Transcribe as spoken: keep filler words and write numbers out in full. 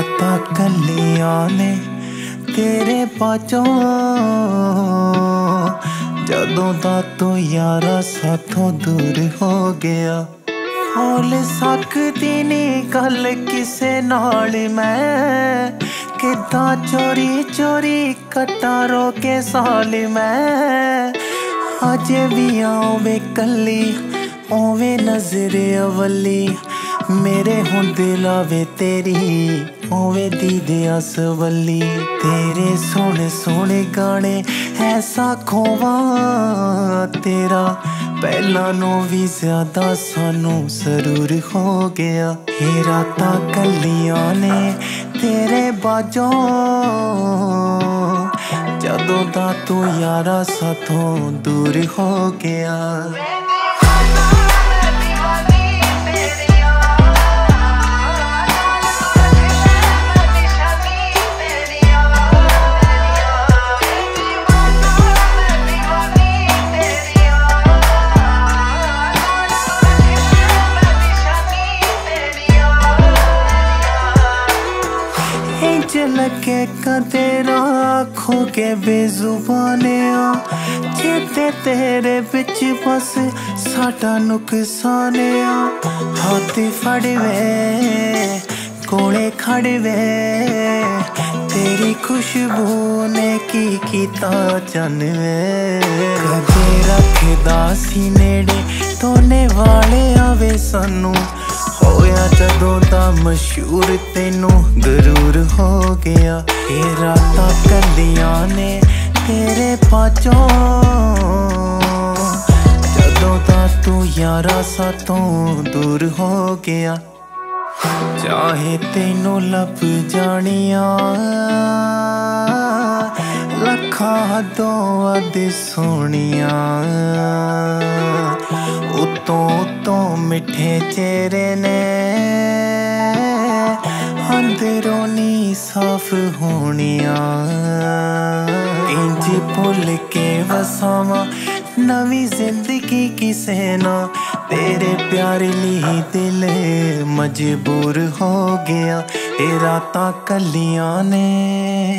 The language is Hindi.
रातां कल्लियां ने तेरे बाजों जदों दा तू यारा साथों दूर हो गया। बोल सकदी नी गल किसे नाल मैं, किदां चोरी चोरी कट्टां रोके साल मैं। अजे भी आवे कल्ली ओवे नजर अवली, मेरे हुंदे लावे तेरी ओवे दीदे असवली। तेरे सोने सोने गाने ऐसा खोवा तेरा, पहला नो भी ज्यादा सानू जरूर हो गया। ये रातां कल्लियां ने तेरे बाजों जदों दा तू यारा साथों दूर हो गया। लगे कदे राखो के बेजुबाने आ, चेते तेरे बिच बस साडा नुकसान आ। हाथ फड़ वे कोले खड़ वे, तेरी खुशबू ने की कीता चन वे। कदे रखदा सी नेड़े तोने वाले आवे सानू, होया जदों दा मशहूर तेनू गरूर हो गया। ये रातां कल्लियां ने तेरे बाजों जदों दा तू यारा साथों दूर हो गया। चाहे तेनू लब जानिया लखां हदों अध सोनिया, उतों उतों मिठे चेहरे ने अंदरों नी साफ होनिया। इंज भुल के वसावा नवी जिंदगी किसे ना, तेरे प्यार ली दिल मजबूर हो गया। ये रातां कल्लियां ने